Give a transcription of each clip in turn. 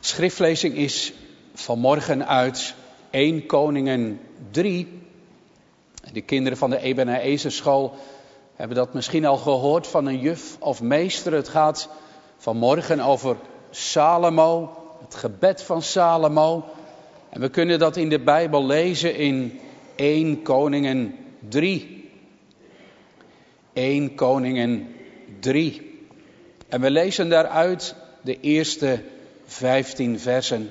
Schriftlezing is vanmorgen uit 1 Koningen 3. De kinderen van de Ebenezer School hebben dat misschien al gehoord van een juf of meester. Het gaat vanmorgen over Salomo, het gebed van Salomo. En we kunnen dat in de Bijbel lezen in 1 Koningen 3. 1 Koningen 3. En we lezen daaruit de eerste 15 versen.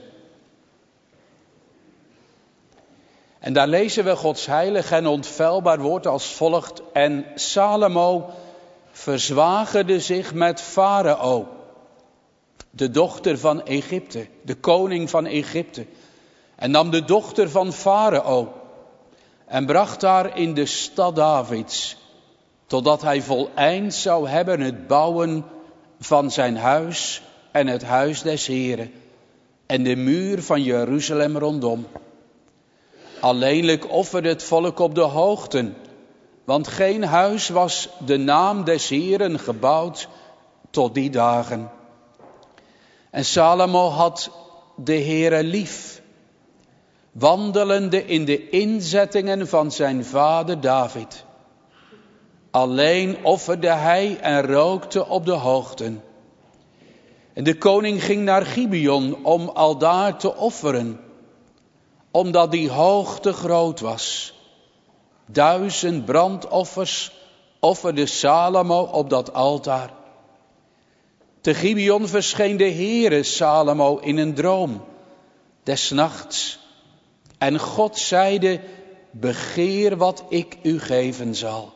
En daar lezen we Gods heilig en onfeilbaar woord als volgt. En Salomo verzwagerde zich met Farao, de dochter van Egypte, de koning van Egypte. En nam de dochter van Farao en bracht haar in de stad Davids, totdat hij voleind zou hebben het bouwen van zijn huis en het huis des Heren en de muur van Jeruzalem rondom. Alleenlijk offerde het volk op de hoogten, want geen huis was de naam des Heren gebouwd tot die dagen. En Salomo had de Heere lief, wandelende in de inzettingen van zijn vader David. Alleen offerde hij en rookte op de hoogten. En de koning ging naar Gibeon om aldaar te offeren, omdat die hoogte groot was. 1000 brandoffers offerde Salomo op dat altaar. Te Gibeon verscheen de Heere Salomo in een droom des nachts. En God zeide, begeer wat ik u geven zal.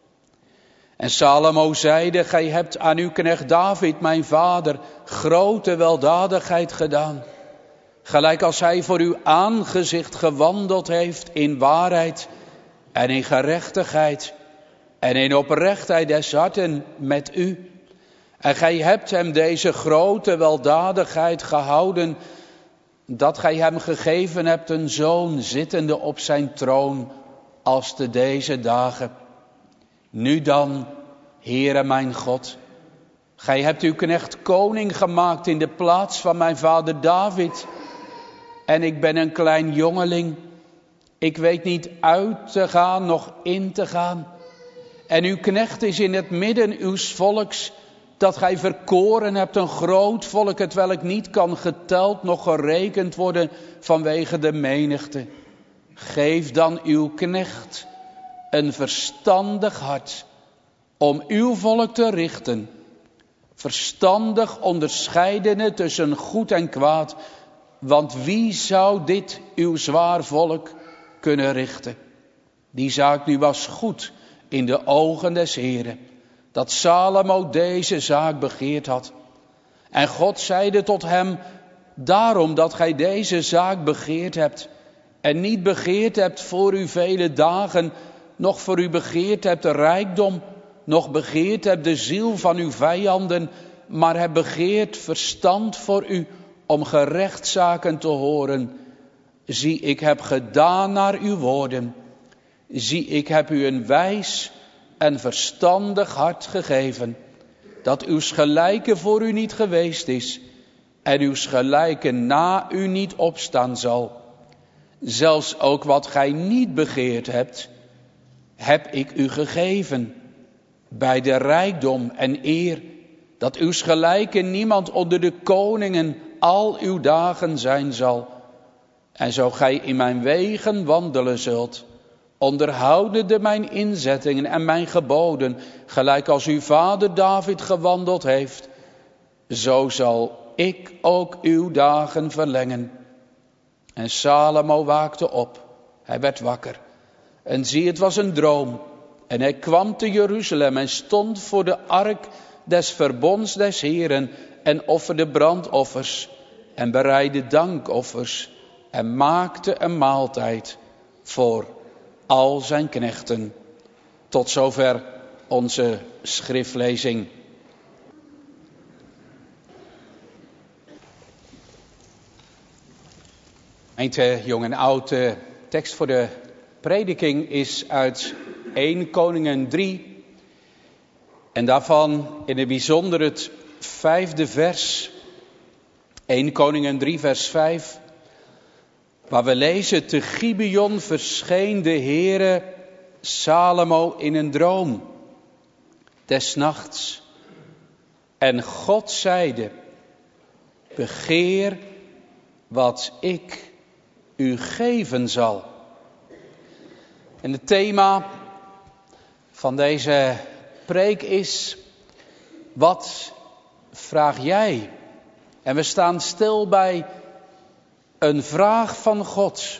En Salomo zeide, gij hebt aan uw knecht David, mijn vader, grote weldadigheid gedaan. Gelijk als hij voor uw aangezicht gewandeld heeft in waarheid en in gerechtigheid en in oprechtheid des harten met u. En gij hebt hem deze grote weldadigheid gehouden, dat gij hem gegeven hebt een zoon zittende op zijn troon als te deze dagen. Nu dan, Heere mijn God, gij hebt uw knecht koning gemaakt in de plaats van mijn vader David. En ik ben een klein jongeling, ik weet niet uit te gaan, noch in te gaan. En uw knecht is in het midden uws volks, dat gij verkoren hebt, een groot volk, hetwelk niet kan geteld, noch gerekend worden vanwege de menigte. Geef dan uw knecht een verstandig hart, om uw volk te richten, verstandig onderscheidende tussen goed en kwaad. Want wie zou dit uw zwaar volk kunnen richten? Die zaak nu was goed in de ogen des Heren, dat Salomo deze zaak begeerd had. En God zeide tot hem, daarom dat gij deze zaak begeerd hebt, en niet begeerd hebt voor u vele dagen, noch voor u begeerd hebt de rijkdom, noch begeerd hebt de ziel van uw vijanden, maar hebt begeerd verstand voor u, om gerechtszaken te horen. Zie, ik heb gedaan naar uw woorden. Zie, ik heb u een wijs en verstandig hart gegeven, dat uw gelijke voor u niet geweest is, en uw gelijke na u niet opstaan zal. Zelfs ook wat gij niet begeerd hebt, heb ik u gegeven, bij de rijkdom en eer, dat uw gelijke niemand onder de koningen al uw dagen zijn zal. En zo gij in mijn wegen wandelen zult, onderhoudende mijn inzettingen en mijn geboden, gelijk als uw vader David gewandeld heeft, zo zal ik ook uw dagen verlengen. En Salomo waakte op, hij werd wakker. En zie, het was een droom. En hij kwam te Jeruzalem en stond voor de ark des verbonds des Heren en offerde brandoffers en bereidde dankoffers en maakte een maaltijd voor al zijn knechten. Tot zover onze schriftlezing. Gemeente, jong en oud, de tekst voor de prediking is uit 1 Koningen 3. En daarvan in het bijzonder het 5e vers. 1 Koningen 3 vers 5, waar we lezen: te Gibeon verscheen de Heere Salomo in een droom, des nachts. En God zeide: begeer wat ik u geven zal. En het thema van deze preek is: wat vraag jij? En we staan stil bij een vraag van God.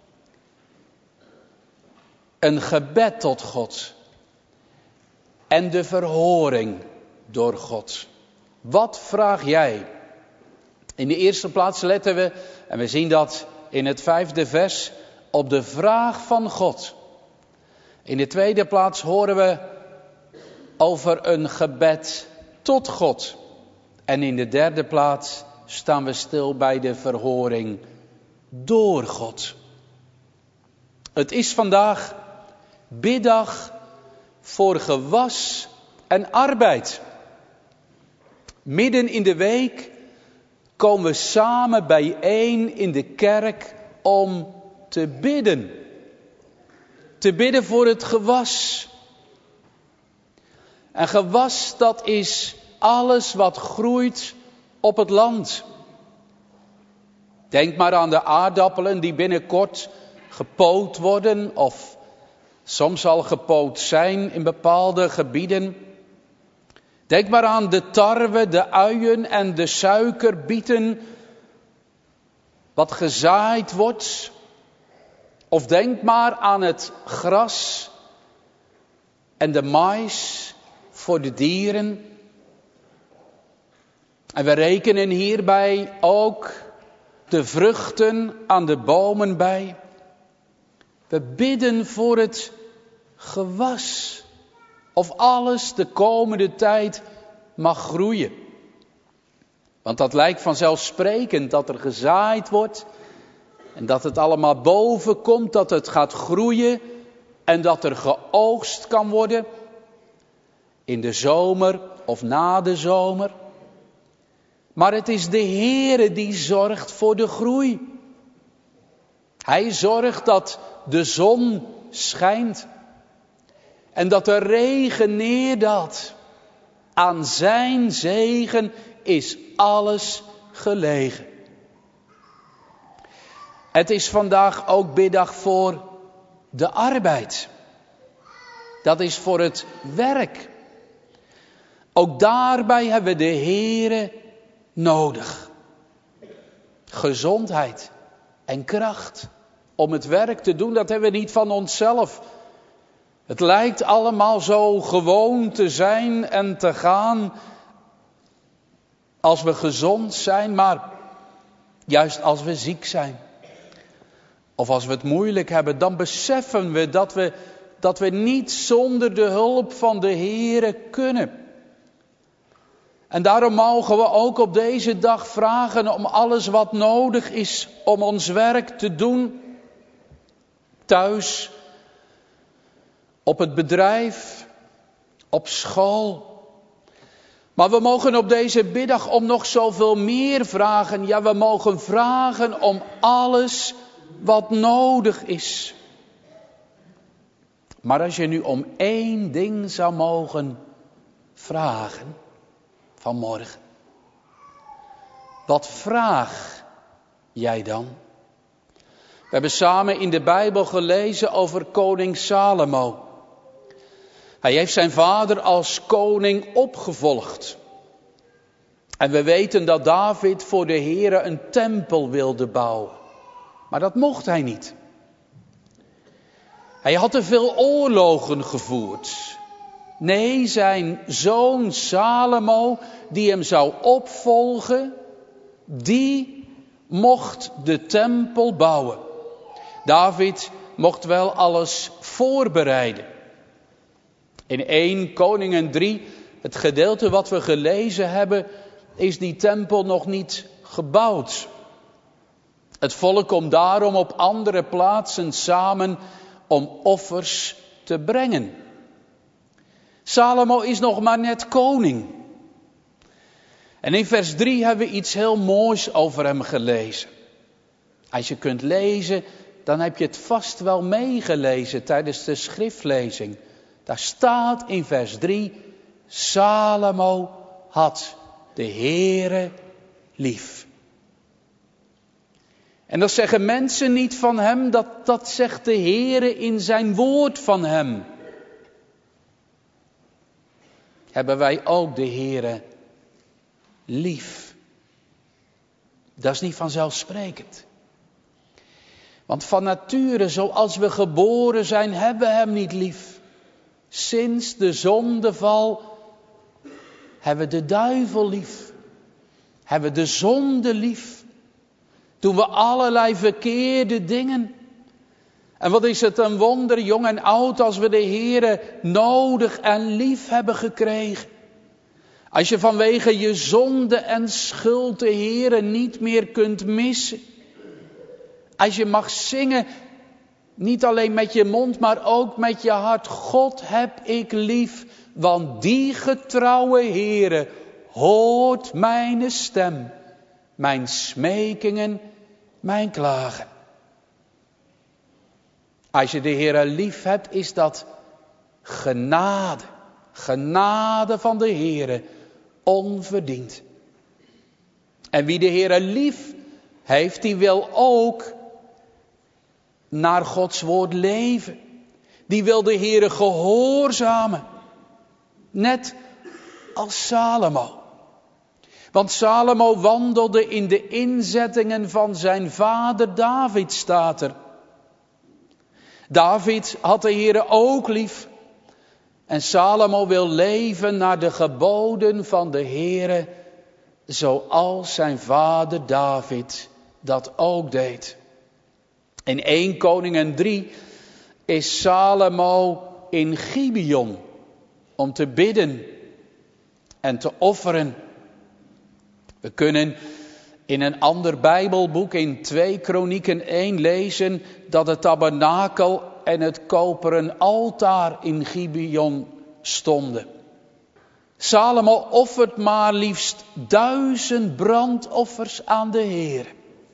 Een gebed tot God. En de verhoring door God. Wat vraag jij? In de eerste plaats letten we, en we zien dat in het 5e vers, op de vraag van God. In de tweede plaats horen we over een gebed tot God. En in de derde plaats staan we stil bij de verhoring door God. Het is vandaag biddag voor gewas en arbeid. Midden in de week komen we samen bijeen in de kerk om te bidden. Te bidden voor het gewas. En gewas, dat is alles wat groeit op het land. Denk maar aan de aardappelen die binnenkort gepoot worden of soms al gepoot zijn in bepaalde gebieden. Denk maar aan de tarwe, de uien en de suikerbieten, wat gezaaid wordt. Of denk maar aan het gras en de mais voor de dieren. En we rekenen hierbij ook de vruchten aan de bomen bij. We bidden voor het gewas. Of alles de komende tijd mag groeien. Want dat lijkt vanzelfsprekend dat er gezaaid wordt. En dat het allemaal boven komt, dat het gaat groeien. En dat er geoogst kan worden. In de zomer of na de zomer. Maar het is de Heere die zorgt voor de groei. Hij zorgt dat de zon schijnt. En dat de regen neerdaalt. Aan zijn zegen is alles gelegen. Het is vandaag ook biddag voor de arbeid. Dat is voor het werk. Ook daarbij hebben we de Heere nodig. Gezondheid en kracht om het werk te doen, dat hebben we niet van onszelf. Het lijkt allemaal zo gewoon te zijn en te gaan als we gezond zijn, maar juist als we ziek zijn. Of als we het moeilijk hebben, dan beseffen we dat we niet zonder de hulp van de Heere kunnen. En daarom mogen we ook op deze dag vragen om alles wat nodig is om ons werk te doen. Thuis, op het bedrijf, op school. Maar we mogen op deze biddag om nog zoveel meer vragen. Ja, we mogen vragen om alles wat nodig is. Maar als je nu om één ding zou mogen vragen vanmorgen. Wat vraag jij dan? We hebben samen in de Bijbel gelezen over koning Salomo. Hij heeft zijn vader als koning opgevolgd. En we weten dat David voor de Heere een tempel wilde bouwen. Maar dat mocht hij niet. Hij had te veel oorlogen gevoerd. Nee, zijn zoon Salomo, die hem zou opvolgen, die mocht de tempel bouwen. David mocht wel alles voorbereiden. In 1 Koningen 3, het gedeelte wat we gelezen hebben, is die tempel nog niet gebouwd. Het volk komt daarom op andere plaatsen samen om offers te brengen. Salomo is nog maar net koning. En in vers 3 hebben we iets heel moois over hem gelezen. Als je kunt lezen, dan heb je het vast wel meegelezen tijdens de schriftlezing. Daar staat in vers 3, Salomo had de Heere lief. En dat zeggen mensen niet van hem, dat zegt de Heere in zijn woord van hem. Hebben wij ook de Heere lief? Dat is niet vanzelfsprekend. Want van nature, zoals we geboren zijn, hebben we hem niet lief. Sinds de zondeval hebben we de duivel lief. Hebben we de zonde lief. Doen we allerlei verkeerde dingen. En wat is het een wonder, jong en oud, als we de Heere nodig en lief hebben gekregen. Als je vanwege je zonde en schuld de Heere niet meer kunt missen. Als je mag zingen, niet alleen met je mond, maar ook met je hart. God heb ik lief, want die getrouwe Heere hoort mijn stem, mijn smekingen, mijn klagen. Als je de Heere lief hebt, is dat genade. Genade van de Heere, onverdiend. En wie de Heere lief heeft, die wil ook naar Gods woord leven. Die wil de Heere gehoorzamen. Net als Salomo. Want Salomo wandelde in de inzettingen van zijn vader David, staat er. David had de Heere ook lief. En Salomo wil leven naar de geboden van de Heere, zoals zijn vader David dat ook deed. In 1 Koningen 3 is Salomo in Gibeon om te bidden en te offeren. We kunnen in een ander Bijbelboek, in 2 Kronieken 1, lezen dat het tabernakel en het koperen altaar in Gibeon stonden. Salomo offert maar liefst 1000 brandoffers aan de Heer.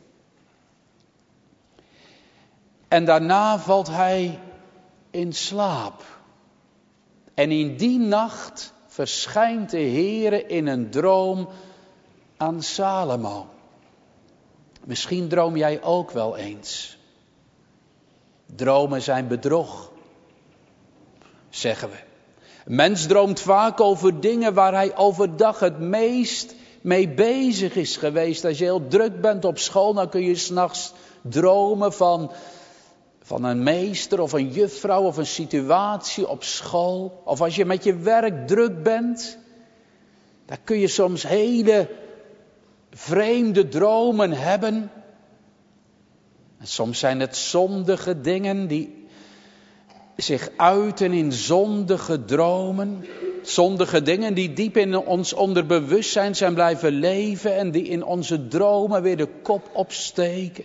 En daarna valt hij in slaap. En in die nacht verschijnt de Heere in een droom aan Salomo. Misschien droom jij ook wel eens. Dromen zijn bedrog, zeggen we. Een mens droomt vaak over dingen waar hij overdag het meest mee bezig is geweest. Als je heel druk bent op school, dan kun je 's nachts dromen van een meester of een juffrouw of een situatie op school. Of als je met je werk druk bent, dan kun je soms hele vreemde dromen hebben. En soms zijn het zondige dingen die zich uiten in zondige dromen. Zondige dingen die diep in ons onderbewustzijn zijn blijven leven en die in onze dromen weer de kop opsteken.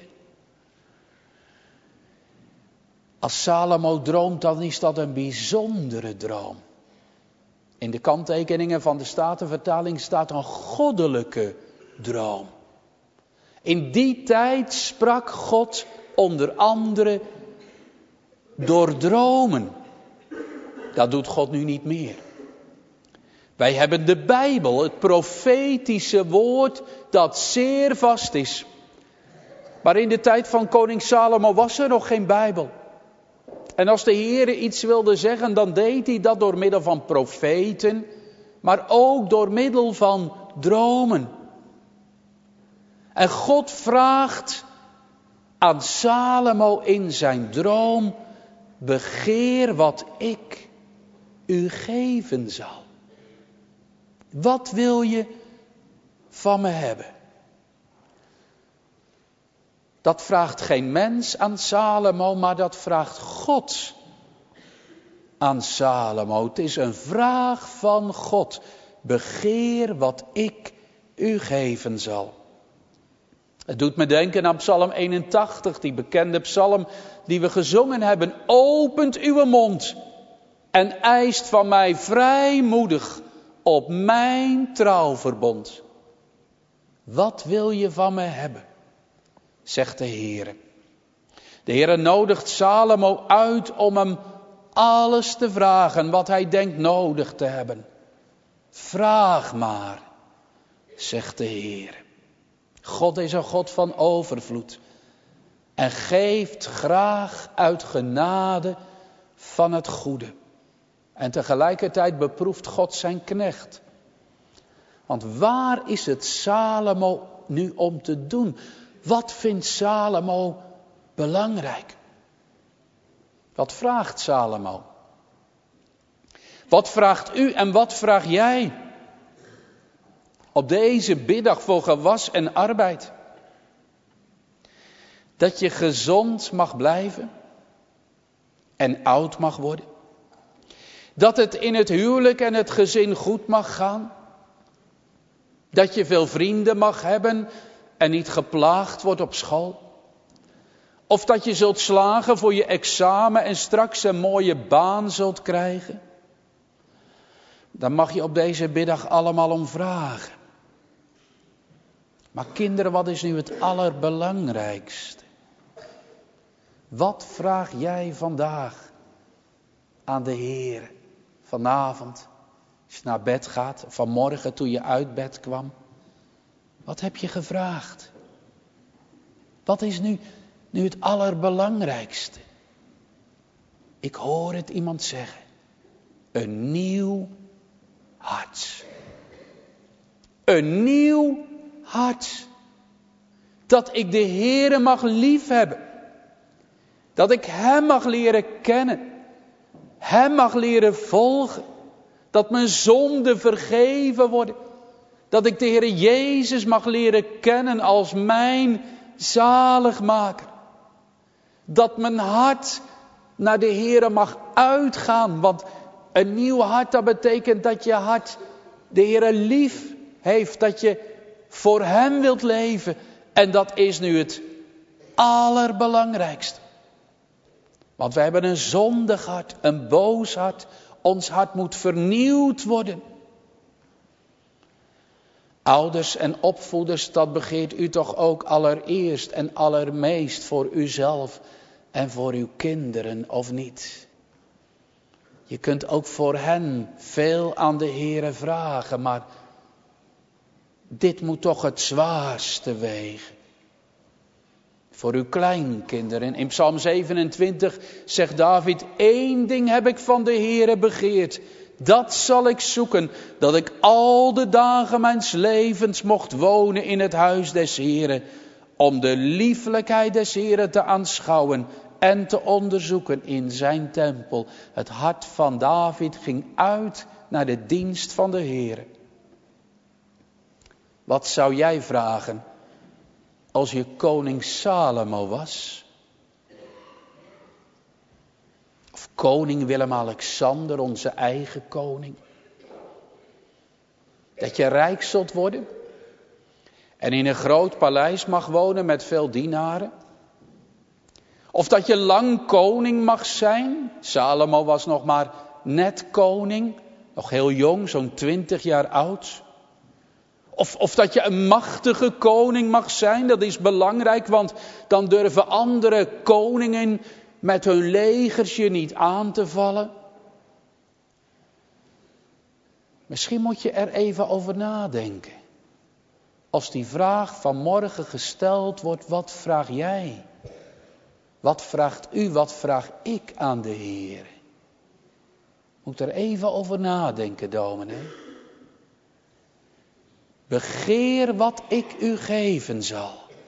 Als Salomo droomt, dan is dat een bijzondere droom. In de kanttekeningen van de Statenvertaling staat een goddelijke droom. In die tijd sprak God onder andere door dromen. Dat doet God nu niet meer. Wij hebben de Bijbel, het profetische woord dat zeer vast is. Maar in de tijd van koning Salomo was er nog geen Bijbel. En als de Heere iets wilde zeggen, dan deed hij dat door middel van profeten, maar ook door middel van dromen. En God vraagt aan Salomo in zijn droom: begeer wat ik u geven zal. Wat wil je van me hebben? Dat vraagt geen mens aan Salomo, maar dat vraagt God aan Salomo. Het is een vraag van God. Begeer wat ik u geven zal. Het doet me denken aan Psalm 81, die bekende psalm die we gezongen hebben. Opent uw mond en eist van mij vrijmoedig op mijn trouwverbond. Wat wil je van me hebben? Zegt de Heere. De Heere nodigt Salomo uit om hem alles te vragen wat hij denkt nodig te hebben. Vraag maar, zegt de Heere. God is een God van overvloed en geeft graag uit genade van het goede. En tegelijkertijd beproeft God zijn knecht. Want waar is het Salomo nu om te doen? Wat vindt Salomo belangrijk? Wat vraagt Salomo? Wat vraagt u en wat vraag jij? Op deze biddag voor gewas en arbeid. Dat je gezond mag blijven en oud mag worden. Dat het in het huwelijk en het gezin goed mag gaan. Dat je veel vrienden mag hebben en niet geplaagd wordt op school. Of dat je zult slagen voor je examen en straks een mooie baan zult krijgen. Daar mag je op deze middag allemaal om vragen. Maar kinderen, wat is nu het allerbelangrijkste? Wat vraag jij vandaag aan de Heer? Vanavond, als je naar bed gaat, of vanmorgen toen je uit bed kwam. Wat heb je gevraagd? Wat is nu het allerbelangrijkste? Ik hoor het iemand zeggen. Een nieuw hart. Een nieuw hart. Dat ik de Heere mag liefhebben. Dat ik Hem mag leren kennen. Hem mag leren volgen. Dat mijn zonden vergeven worden. Dat ik de Heere Jezus mag leren kennen als mijn zaligmaker. Dat mijn hart naar de Heere mag uitgaan. Want een nieuw hart, dat betekent dat je hart de Heere lief heeft. Dat je voor Hem wilt leven. En dat is nu het allerbelangrijkste. Want wij hebben een zondig hart, een boos hart. Ons hart moet vernieuwd worden. Ouders en opvoeders, dat begeert u toch ook allereerst en allermeest voor uzelf en voor uw kinderen, of niet? Je kunt ook voor hen veel aan de Heere vragen, maar dit moet toch het zwaarste wegen. Voor uw kleinkinderen. In Psalm 27 zegt David: 1 ding heb ik van de Heere begeerd. Dat zal ik zoeken. Dat ik al de dagen mijns levens mocht wonen in het huis des Heeren. Om de liefelijkheid des Heeren te aanschouwen en te onderzoeken in zijn tempel. Het hart van David ging uit naar de dienst van de Heere. Wat zou jij vragen als je koning Salomo was? Of koning Willem-Alexander, onze eigen koning? Dat je rijk zult worden en in een groot paleis mag wonen met veel dienaren? Of dat je lang koning mag zijn? Salomo was nog maar net koning, nog heel jong, zo'n 20 jaar oud. Of dat je een machtige koning mag zijn, dat is belangrijk, want dan durven andere koningen met hun legers je niet aan te vallen. Misschien moet je er even over nadenken. Als die vraag vanmorgen gesteld wordt, wat vraag jij? Wat vraagt u, wat vraag ik aan de Heer? Moet er even over nadenken, dominee. Begeer wat ik u geven zal.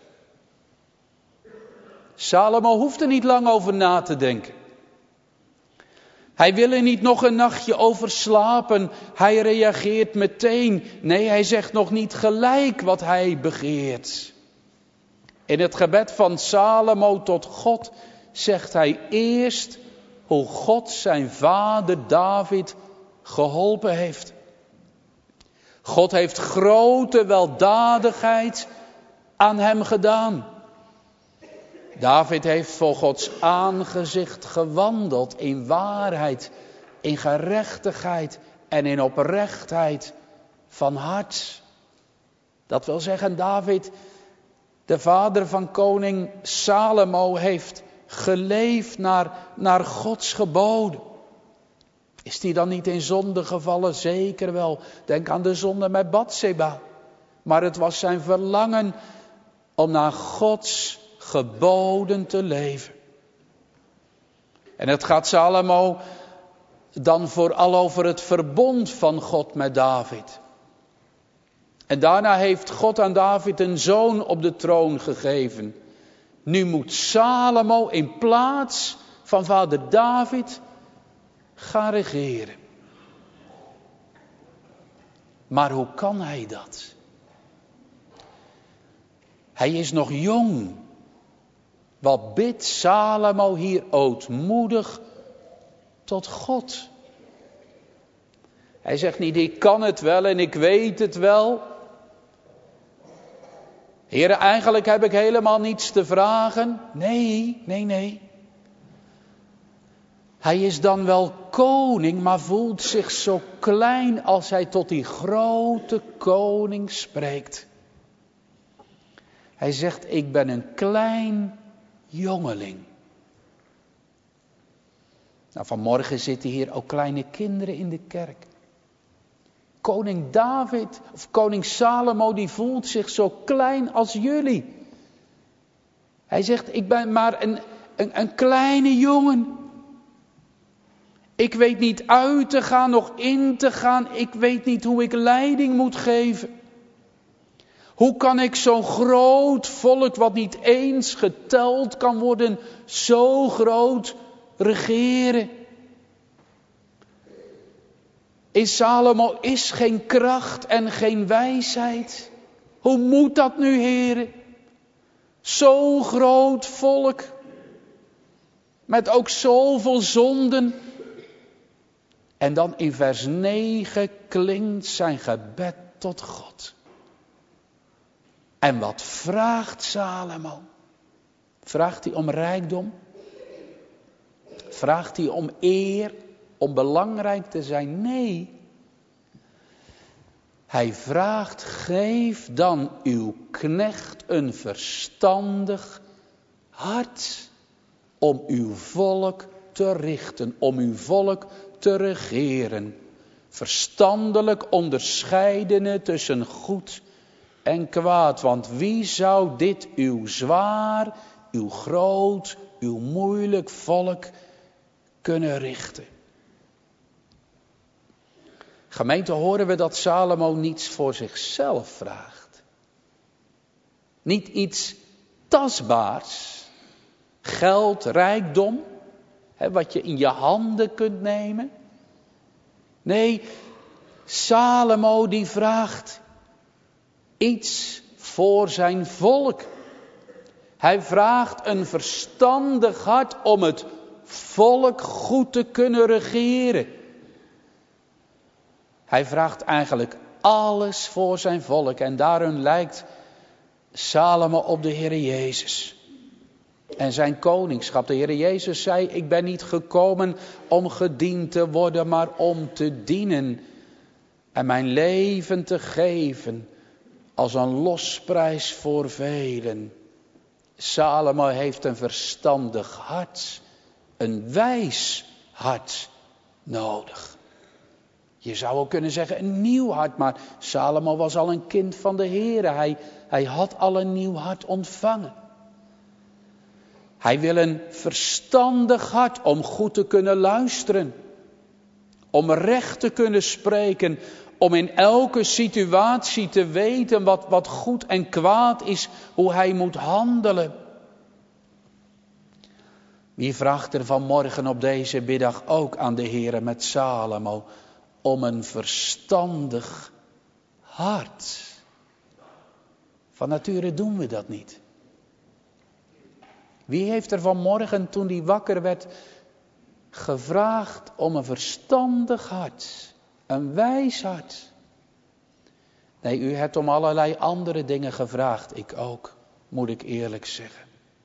Salomo hoeft er niet lang over na te denken. Hij wil er niet nog een nachtje over slapen. Hij reageert meteen. Nee, hij zegt nog niet gelijk wat hij begeert. In het gebed van Salomo tot God zegt hij eerst hoe God zijn vader David geholpen heeft. God heeft grote weldadigheid aan hem gedaan. David heeft voor Gods aangezicht gewandeld in waarheid, in gerechtigheid en in oprechtheid van hart. Dat wil zeggen, David, de vader van koning Salomo, heeft geleefd naar Gods geboden. Is hij dan niet in zonde gevallen? Zeker wel. Denk aan de zonde met Batseba. Maar het was zijn verlangen om naar Gods geboden te leven. En het gaat Salomo dan vooral over het verbond van God met David. En daarna heeft God aan David een zoon op de troon gegeven. Nu moet Salomo in plaats van vader David gaan regeren. Maar hoe kan hij dat? Hij is nog jong. Wat bidt Salomo hier ootmoedig tot God? Hij zegt niet, ik kan het wel en ik weet het wel. Heere, eigenlijk heb ik helemaal niets te vragen. Nee. Hij is dan wel koning, maar voelt zich zo klein als hij tot die grote koning spreekt. Hij zegt, ik ben een klein jongeling. Nou, vanmorgen zitten hier ook kleine kinderen in de kerk. Koning David, of koning Salomo, die voelt zich zo klein als jullie. Hij zegt, ik ben maar een kleine jongen. Ik weet niet uit te gaan, nog in te gaan. Ik weet niet hoe ik leiding moet geven. Hoe kan ik zo'n groot volk, wat niet eens geteld kan worden, zo groot regeren? In Salomo is geen kracht en geen wijsheid. Hoe moet dat nu, heren? Zo'n groot volk, met ook zoveel zonden. En dan in vers 9 klinkt zijn gebed tot God. En wat vraagt Salomo? Vraagt hij om rijkdom? Vraagt hij om eer? Om belangrijk te zijn? Nee. Hij vraagt, geef dan uw knecht een verstandig hart om uw volk te richten, om uw volk te regeren. Verstandelijk onderscheidene tussen goed en kwaad. Want wie zou dit uw zwaar, uw groot, uw moeilijk volk kunnen richten? Gemeente, horen we dat Salomo niets voor zichzelf vraagt. Niet iets tastbaars. Geld, rijkdom, wat je in je handen kunt nemen. Nee, Salomo die vraagt iets voor zijn volk. Hij vraagt een verstandig hart om het volk goed te kunnen regeren. Hij vraagt eigenlijk alles voor zijn volk. En daarin lijkt Salomo op de Heer Jezus. En zijn koningschap. De Heer Jezus zei, ik ben niet gekomen om gediend te worden, maar om te dienen. En mijn leven te geven als een losprijs voor velen. Salomo heeft een verstandig hart. Een wijs hart nodig. Je zou ook kunnen zeggen een nieuw hart, maar Salomo was al een kind van de Heere. Hij had al een nieuw hart ontvangen. Hij wil een verstandig hart om goed te kunnen luisteren. Om recht te kunnen spreken. Om in elke situatie te weten wat goed en kwaad is. Hoe hij moet handelen. Wie vraagt er vanmorgen op deze middag ook aan de Heere met Salomo om een verstandig hart? Van nature doen we dat niet. Wie heeft er vanmorgen toen hij wakker werd gevraagd om een verstandig hart, een wijs hart? Nee, u hebt om allerlei andere dingen gevraagd, ik ook, moet ik eerlijk zeggen.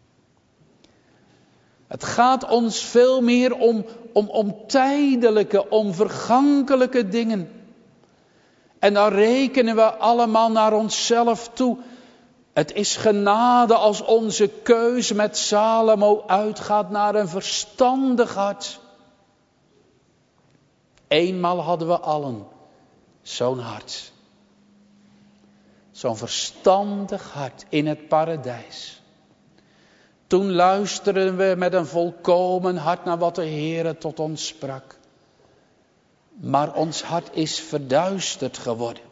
Het gaat ons veel meer om tijdelijke, om vergankelijke dingen. En dan rekenen we allemaal naar onszelf toe. Het is genade als onze keuze met Salomo uitgaat naar een verstandig hart. Eenmaal hadden we allen zo'n hart. Zo'n verstandig hart in het paradijs. Toen luisterden we met een volkomen hart naar wat de Heere tot ons sprak. Maar ons hart is verduisterd geworden.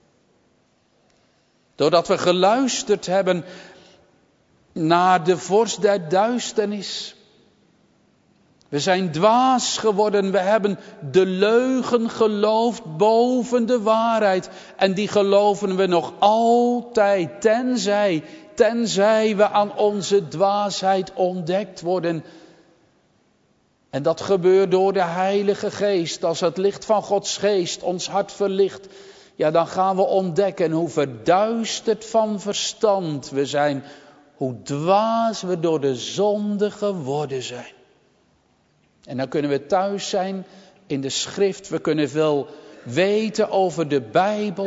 Doordat we geluisterd hebben naar de vorst der duisternis. We zijn dwaas geworden, we hebben de leugen geloofd boven de waarheid. En die geloven we nog altijd, tenzij we aan onze dwaasheid ontdekt worden. En dat gebeurt door de Heilige Geest. Als het licht van Gods Geest ons hart verlicht, ja, dan gaan we ontdekken hoe verduisterd van verstand we zijn. Hoe dwaas we door de zonde geworden zijn. En dan kunnen we thuis zijn in de schrift. We kunnen veel weten over de Bijbel.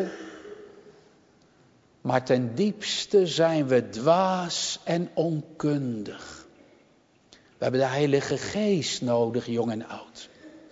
Maar ten diepste zijn we dwaas en onkundig. We hebben de Heilige Geest nodig, jong en oud.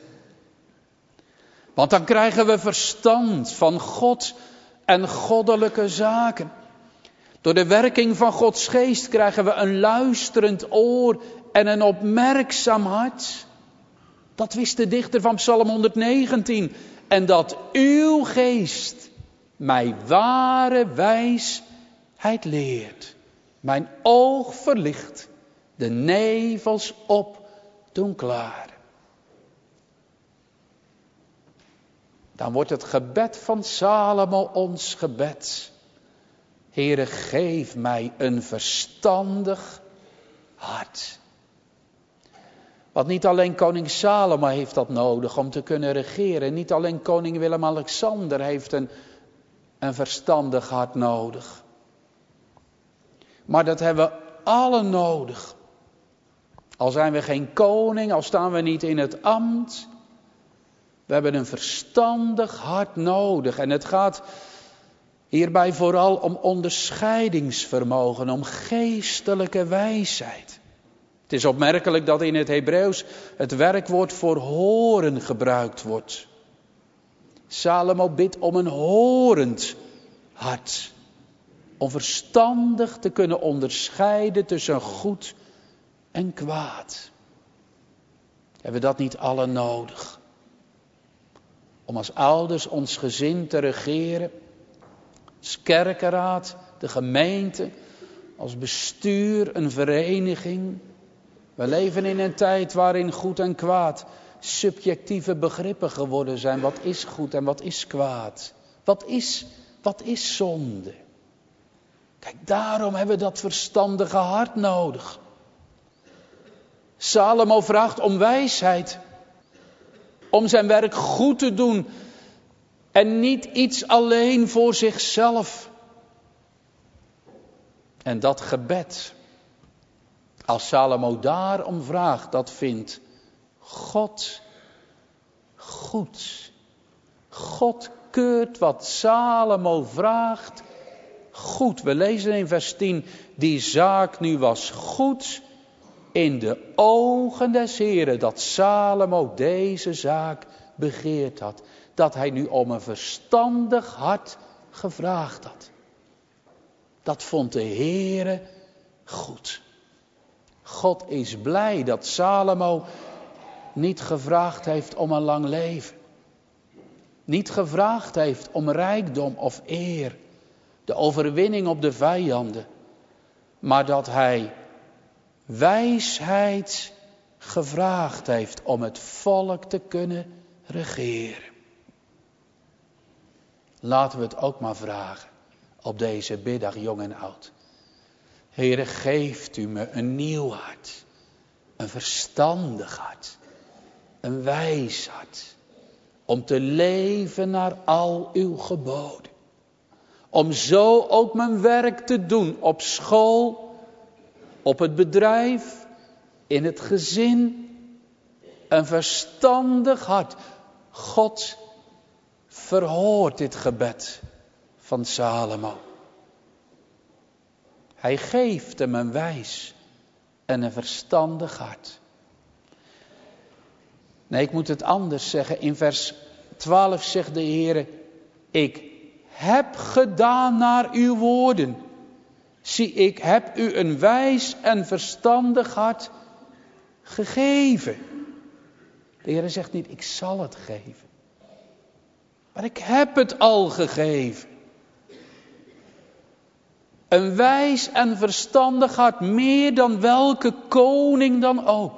Want dan krijgen we verstand van God en goddelijke zaken. Door de werking van Gods Geest krijgen we een luisterend oor en een opmerkzaam hart. Dat wist de dichter van Psalm 119. En dat uw geest mij ware wijsheid leert. Mijn oog verlicht, de nevels op doen klaren. Dan wordt het gebed van Salomo ons gebed. Heere, geef mij een verstandig hart. Want niet alleen koning Salomo heeft dat nodig om te kunnen regeren. Niet alleen koning Willem-Alexander heeft een verstandig hart nodig. Maar dat hebben we allen nodig. Al zijn we geen koning, al staan we niet in het ambt. We hebben een verstandig hart nodig. En het gaat hierbij vooral om onderscheidingsvermogen, om geestelijke wijsheid. Het is opmerkelijk dat in het Hebreeuws het werkwoord voor horen gebruikt wordt. Salomo bidt om een horend hart. Om verstandig te kunnen onderscheiden tussen goed en kwaad. Hebben we dat niet allen nodig? Om als ouders ons gezin te regeren. Als kerkenraad, de gemeente, als bestuur, een vereniging. We leven in een tijd waarin goed en kwaad subjectieve begrippen geworden zijn. Wat is goed en wat is kwaad? Wat is zonde? Kijk, daarom hebben we dat verstandige hart nodig. Salomo vraagt om wijsheid. Om zijn werk goed te doen. En niet iets alleen voor zichzelf. En dat gebed, als Salomo daarom vraagt, dat vindt God goed. God keurt wat Salomo vraagt goed. We lezen in vers 10, die zaak nu was goed in de ogen des Heren, dat Salomo deze zaak begeerd had. Dat hij nu om een verstandig hart gevraagd had. Dat vond de Heere goed. God is blij dat Salomo niet gevraagd heeft om een lang leven. Niet gevraagd heeft om rijkdom of eer. De overwinning op de vijanden. Maar dat hij wijsheid gevraagd heeft om het volk te kunnen regeren. Laten we het ook maar vragen op deze middag, jong en oud. Heere, geeft u me een nieuw hart. Een verstandig hart. Een wijs hart. Om te leven naar al uw geboden. Om zo ook mijn werk te doen op school, op het bedrijf, in het gezin. Een verstandig hart. God verhoort dit gebed van Salomo. Hij geeft hem een wijs en een verstandig hart. Nee, ik moet het anders zeggen. In vers 12 zegt de Heer: ik heb gedaan naar uw woorden. Zie, ik heb u een wijs en verstandig hart gegeven. De Heer zegt niet, ik zal het geven. Maar ik heb het al gegeven. Een wijs en verstandig hart, meer dan welke koning dan ook.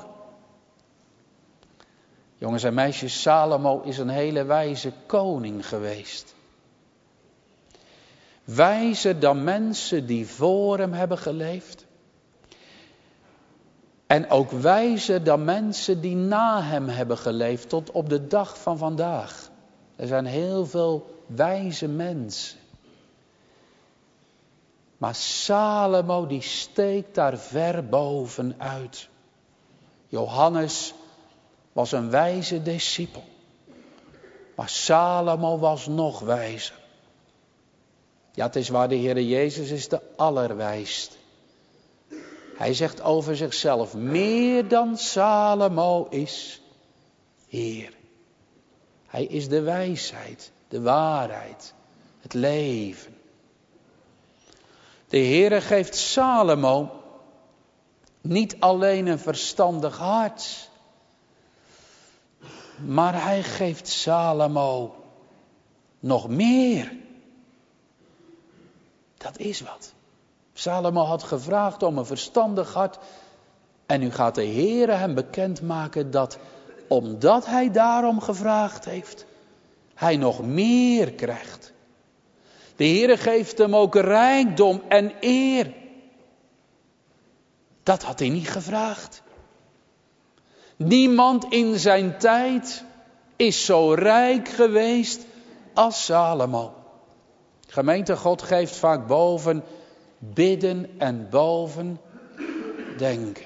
Jongens en meisjes, Salomo is een hele wijze koning geweest. Wijzer dan mensen die voor hem hebben geleefd. En ook wijzer dan mensen die na hem hebben geleefd tot op de dag van vandaag. Er zijn heel veel wijze mensen. Maar Salomo die steekt daar ver bovenuit. Johannes was een wijze discipel. Maar Salomo was nog wijzer. Ja, het is waar, de Heer Jezus is de allerwijste. Hij zegt over zichzelf, meer dan Salomo is Heer. Hij is de wijsheid, de waarheid, het leven. De Heere geeft Salomo niet alleen een verstandig hart, maar hij geeft Salomo nog meer. Dat is wat. Salomo had gevraagd om een verstandig hart en nu gaat de Heere hem bekendmaken dat, omdat hij daarom gevraagd heeft, hij nog meer krijgt. De Heere geeft hem ook rijkdom en eer. Dat had hij niet gevraagd. Niemand in zijn tijd is zo rijk geweest als Salomo. Gemeente, God geeft vaak boven bidden en boven denken.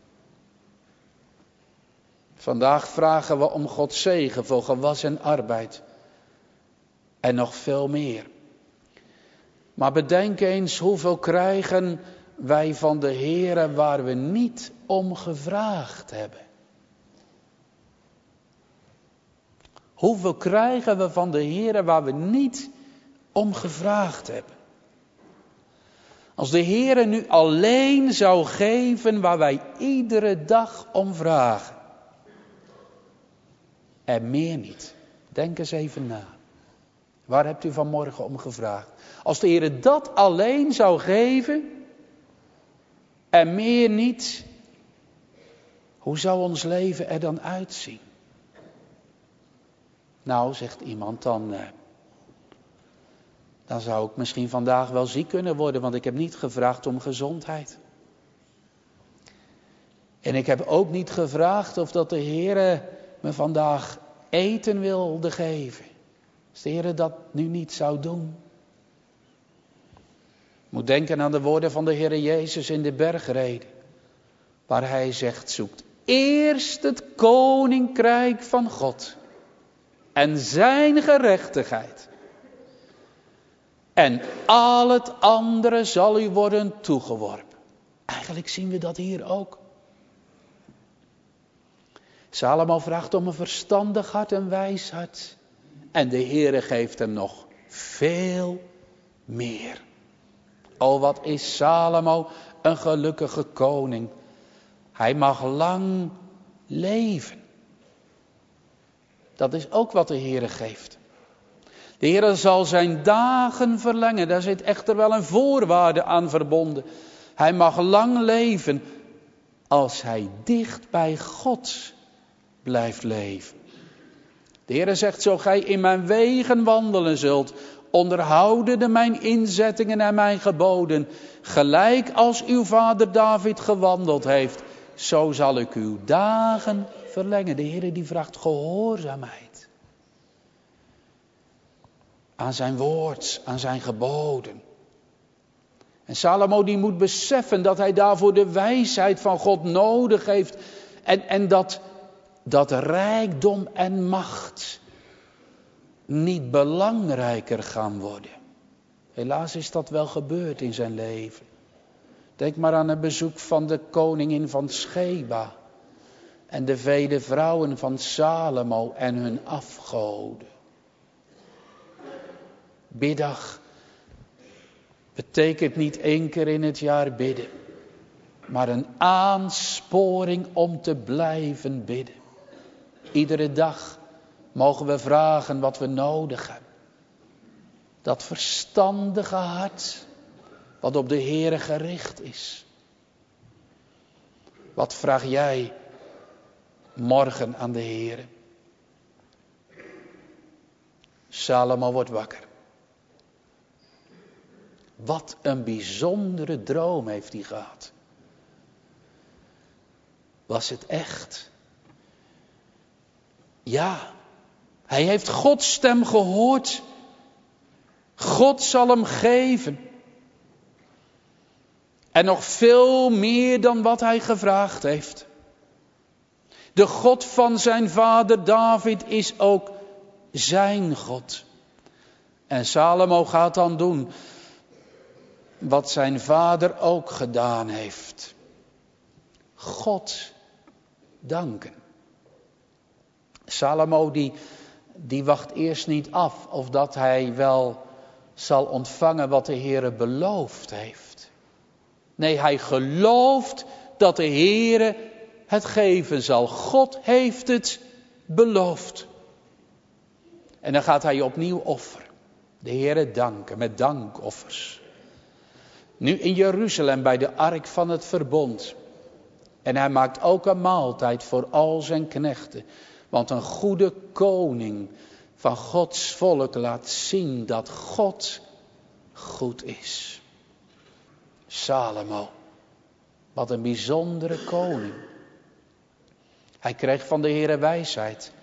Vandaag vragen we om Gods zegen voor gewas en arbeid. En nog veel meer. Maar bedenk eens, hoeveel krijgen wij van de Heere waar we niet om gevraagd hebben? Hoeveel krijgen we van de Heere waar we niet om gevraagd hebben? Als de Heere nu alleen zou geven waar wij iedere dag om vragen. En meer niet. Denk eens even na. Waar hebt u vanmorgen om gevraagd? Als de Heere dat alleen zou geven en meer niet, hoe zou ons leven er dan uitzien? Nou, zegt iemand, dan zou ik misschien vandaag wel ziek kunnen worden, want ik heb niet gevraagd om gezondheid. En ik heb ook niet gevraagd of dat de Heere me vandaag eten wilde geven. Als de Heere dat nu niet zou doen. Ik moet denken aan de woorden van de Heere Jezus in de bergreden. Waar hij zegt, zoekt eerst het koninkrijk van God. En zijn gerechtigheid. En al het andere zal u worden toegeworpen. Eigenlijk zien we dat hier ook. Salomo vraagt om een verstandig hart en wijs hart. En de Heere geeft hem nog veel meer. O, wat is Salomo een gelukkige koning. Hij mag lang leven. Dat is ook wat de Heere geeft. De Heere zal zijn dagen verlengen. Daar zit echter wel een voorwaarde aan verbonden. Hij mag lang leven als hij dicht bij God blijft leven. De Heere zegt, zo gij in mijn wegen wandelen zult, onderhoudende mijn inzettingen en mijn geboden, gelijk als uw vader David gewandeld heeft, zo zal ik uw dagen verlengen. De Heere die vraagt gehoorzaamheid aan zijn woord, aan zijn geboden. En Salomo die moet beseffen dat hij daarvoor de wijsheid van God nodig heeft. En dat rijkdom en macht niet belangrijker gaan worden. Helaas is dat wel gebeurd in zijn leven. Denk maar aan het bezoek van de koningin van Sheba. En de vele vrouwen van Salomo en hun afgoden. Biddag betekent niet 1 keer in het jaar bidden. Maar een aansporing om te blijven bidden. Iedere dag mogen we vragen wat we nodig hebben. Dat verstandige hart wat op de Heere gericht is. Wat vraag jij morgen aan de Heere? Salomo wordt wakker. Wat een bijzondere droom heeft hij gehad. Was het echt? Ja, hij heeft Gods stem gehoord. God zal hem geven. En nog veel meer dan wat hij gevraagd heeft. De God van zijn vader David is ook zijn God. En Salomo gaat dan doen wat zijn vader ook gedaan heeft. God danken. Salomo die wacht eerst niet af of dat hij wel zal ontvangen wat de Heere beloofd heeft. Nee, hij gelooft dat de Heere het geven zal. God heeft het beloofd. En dan gaat hij opnieuw offeren. De Heere danken met dankoffers. Nu in Jeruzalem bij de ark van het verbond. En hij maakt ook een maaltijd voor al zijn knechten. Want een goede koning van Gods volk laat zien dat God goed is. Salomo, wat een bijzondere koning. Hij kreeg van de Heere wijsheid.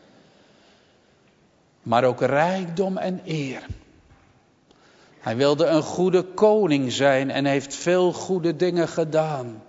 Maar ook rijkdom en eer. Hij wilde een goede koning zijn en heeft veel goede dingen gedaan.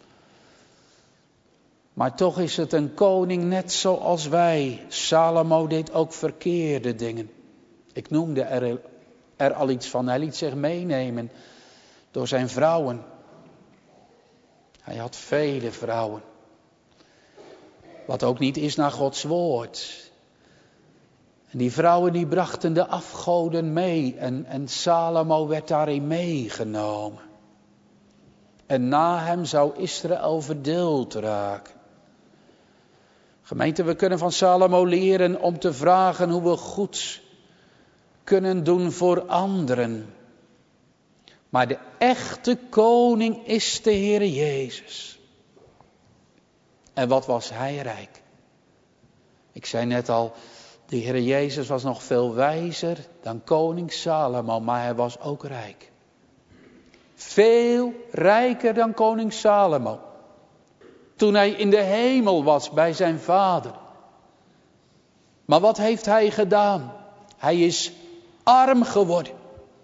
Maar toch is het een koning net zoals wij. Salomo deed ook verkeerde dingen. Ik noemde er al iets van. Hij liet zich meenemen door zijn vrouwen. Hij had vele vrouwen. Wat ook niet is naar Gods woord. En die vrouwen die brachten de afgoden mee. En Salomo werd daarin meegenomen. En na hem zou Israël verdeeld raken. Gemeente, we kunnen van Salomo leren om te vragen hoe we goed kunnen doen voor anderen. Maar de echte koning is de Heere Jezus. En wat was hij rijk? Ik zei net al, de Heere Jezus was nog veel wijzer dan koning Salomo, maar hij was ook rijk. Veel rijker dan koning Salomo. Toen hij in de hemel was bij zijn vader. Maar wat heeft hij gedaan? Hij is arm geworden.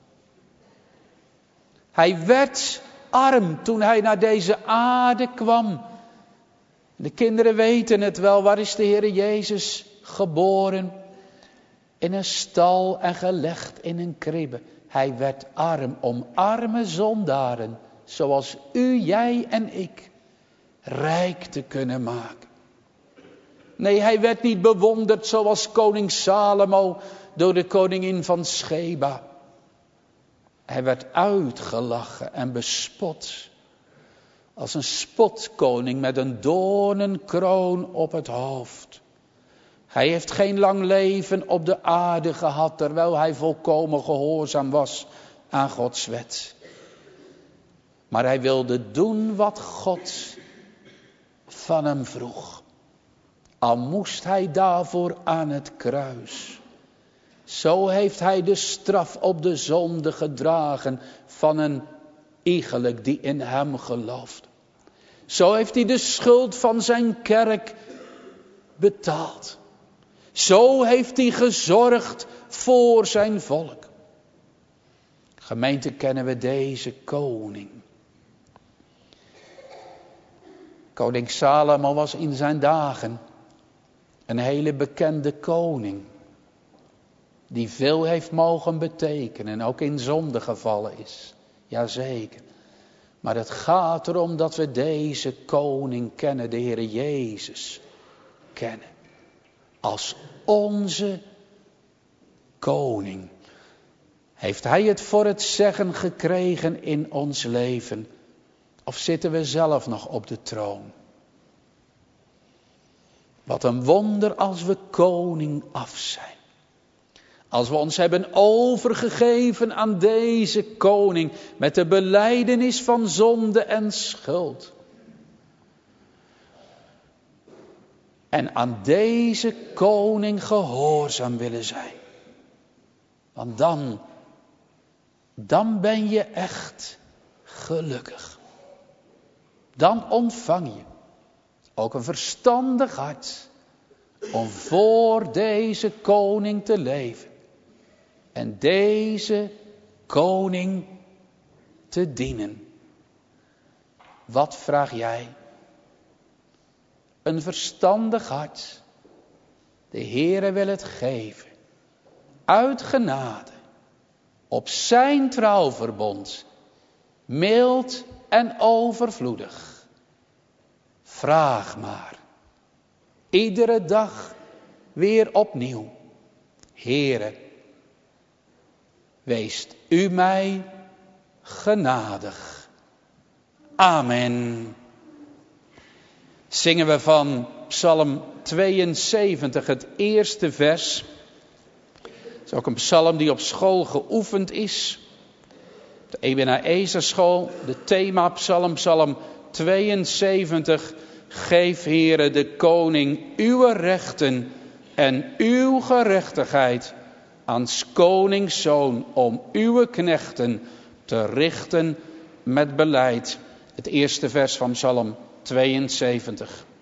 Hij werd arm toen hij naar deze aarde kwam. De kinderen weten het wel. Waar is de Heere Jezus geboren? In een stal en gelegd in een kribbe. Hij werd arm om arme zondaren. Zoals u, jij en ik. Rijk te kunnen maken. Nee, hij werd niet bewonderd zoals koning Salomo door de koningin van Sheba. Hij werd uitgelachen en bespot. Als een spotkoning met een doornenkroon op het hoofd. Hij heeft geen lang leven op de aarde gehad, terwijl hij volkomen gehoorzaam was aan Gods wet. Maar hij wilde doen wat God van hem vroeg. Al moest hij daarvoor aan het kruis. Zo heeft hij de straf op de zonde gedragen van een iegelijk die in hem gelooft. Zo heeft hij de schuld van zijn kerk betaald. Zo heeft hij gezorgd voor zijn volk. Gemeente, kennen we deze koning. Koning Salomo was in zijn dagen een hele bekende koning. Die veel heeft mogen betekenen en ook in zonde gevallen is. Jazeker. Maar het gaat erom dat we deze koning kennen, de Heere Jezus kennen. Als onze koning. Heeft Hij het voor het zeggen gekregen in ons leven? Of zitten we zelf nog op de troon? Wat een wonder als we koning af zijn. Als we ons hebben overgegeven aan deze koning met de belijdenis van zonde en schuld. En aan deze koning gehoorzaam willen zijn. Want dan ben je echt gelukkig. Dan ontvang je ook een verstandig hart om voor deze koning te leven. En deze koning te dienen. Wat vraag jij? Een verstandig hart. De Heere wil het geven. Uit genade. Op zijn trouwverbond. Mild en overvloedig. Vraag maar. Iedere dag weer opnieuw. Heere, weest u mij genadig. Amen. Zingen we van Psalm 72, het eerste vers. Het is ook een psalm die op school geoefend is. De Ebenezer school, de themapsalm, psalm 72. Geef, Heere, de koning uw rechten en uw gerechtigheid aan 's konings zoon om uw knechten te richten met beleid. Het eerste vers van psalm 72.